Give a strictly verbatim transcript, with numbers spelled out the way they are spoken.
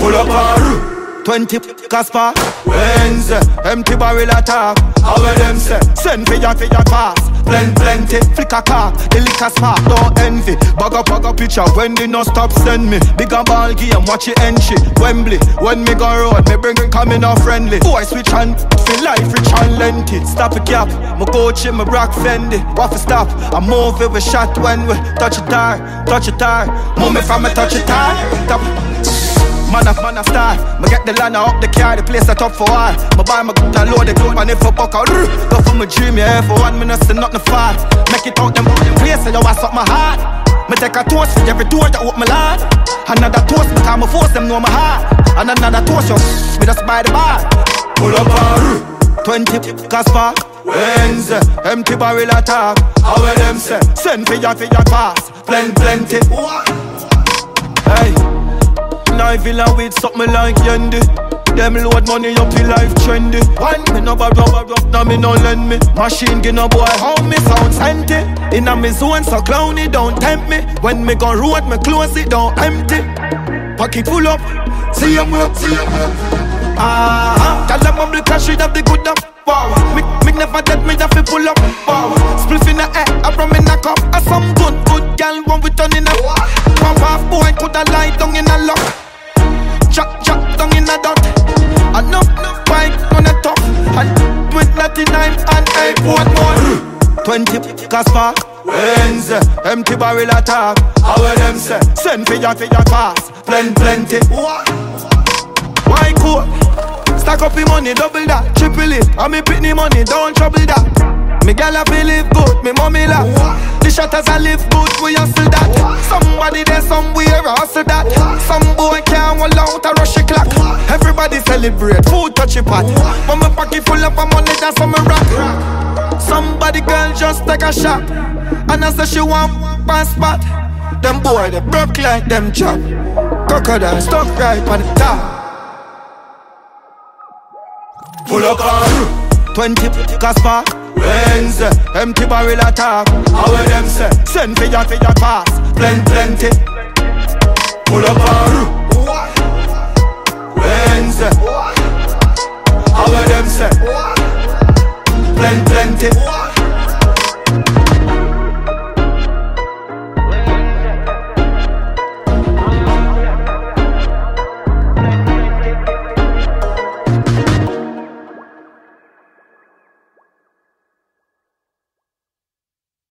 Pull up a twenty Casper. Wednesday, empty barrel attack. How them say? Send for your for your pass. Plenty, plenty, flick a car, the liquor spark, don't envy. Bag up, bag up picture, when they no stop send me. Big a ball game, watch it entry. Wembley, when me go road, me bring it coming off friendly. Boy switch on, feel life rich and lengthy. Stop a cap, my coach in my rock Fendi. Waffle stop, I move it with shot when we touch it hard, touch it hard. Move me from a touch it hard. Stop. Man of man of star, me get the land up the car, the place that up for all. Me buy my gun and load the clip and if I buck out, go for my dream, yeah, for one minute, so nothing far. Make it out them place, so you was up my heart. Me take a toast for every door that open my lad. Another toast because me force them know my heart. And another toast, you me just by the bar. Pull up a twenty Casper. Wednesday, empty barrel attack. How them say? Send for your for your pass. Plenty, plenty. Hey. Life villa with something like Yendi. Them load money up in life trendy. One me no borrow up, now me no lend me. Machine give no boy how me sound empty. Inna me zone so clowny don't tempt me. When me go road me close it don't empty. Pocket full up, see em up, see em up. Ah, tell them I'm the cash it up the good up. Wow, me me never dead me have to pull up. Wow, spliff in the air, I from me knock up. A some good good girl when we turn in up. Pop off boy coulda lie down in a lock. Chop, chop, down in a dot. I know, bike on the top. And with ninety-nine and eight, what more? twenty Casper. Wednesday, empty barrel attack. How them say? Send for your, for your pass. Plenty, plenty. Why cool? Stack up the money, double that. Triple it, and me pitney money, don't trouble that. Me gal a fi live good, me mommy laugh. The shutters a live good, we hustle that. Somebody there somewhere hustle that. Some boy can't hold out a rush a clock. Everybody celebrate, food touch a pot. When my pocket full up of money, that's how me rock. Somebody girl just take a shot, and I say she want pass spot. Them boy they broke like them chop. Crocodile stuck right on the top. Pull up on twenty Casper. Wednesday, empty barrel attack. How them say? Send for your for your pass. Plenty, plenty. Pull up a Wednesday,